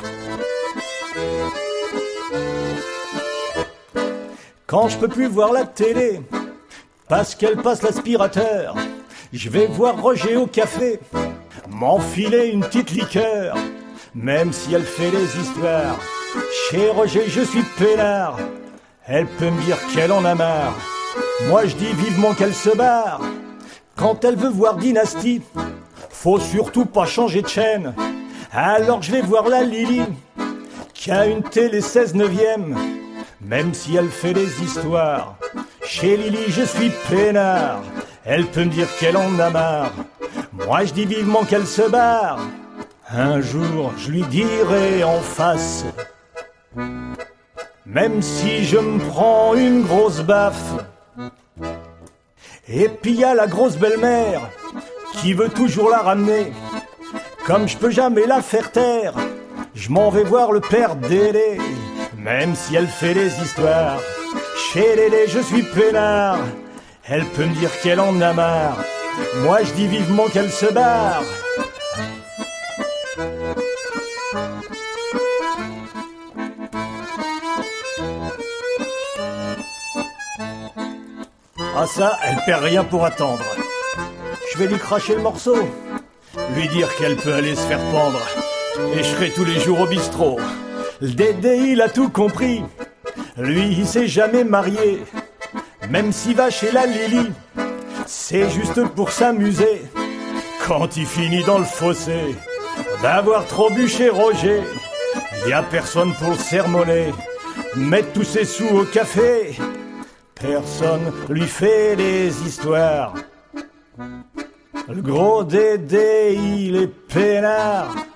Quand je peux plus voir la télé, parce qu'elle passe l'aspirateur, je vais voir Roger au café, m'enfiler une petite liqueur, même si elle fait les histoires. Chez Roger je suis peinard, elle peut me dire qu'elle en a marre. Moi je dis vivement qu'elle se barre. Quand elle veut voir Dynastie, faut surtout pas changer de chaîne. Alors je vais voir la Lily, qui a une télé 16 neuvième, même si elle fait les histoires. Chez Lily je suis peinard, elle peut me dire qu'elle en a marre. Moi je dis vivement qu'elle se barre. Un jour je lui dirai en face, même si je me prends une grosse baffe. Et puis y a la grosse belle-mère qui veut toujours la ramener. Comme je peux jamais la faire taire, je m'en vais voir le père Délé, même si elle fait les histoires. Chez Lélé je suis peinard, elle peut me dire qu'elle en a marre. Moi je dis vivement qu'elle se barre. Ah ça, elle perd rien pour attendre. Je vais lui cracher le morceau, lui dire qu'elle peut aller se faire pendre, et je serai tous les jours au bistrot. Le Dédé il a tout compris, lui il s'est jamais marié. Même s'il va chez la Lily, c'est juste pour s'amuser. Quand il finit dans le fossé d'avoir trop bu chez Roger, y a personne pour le sermonner, mettre tous ses sous au café. Personne lui fait les histoires. Le gros Dédé, il est peinard.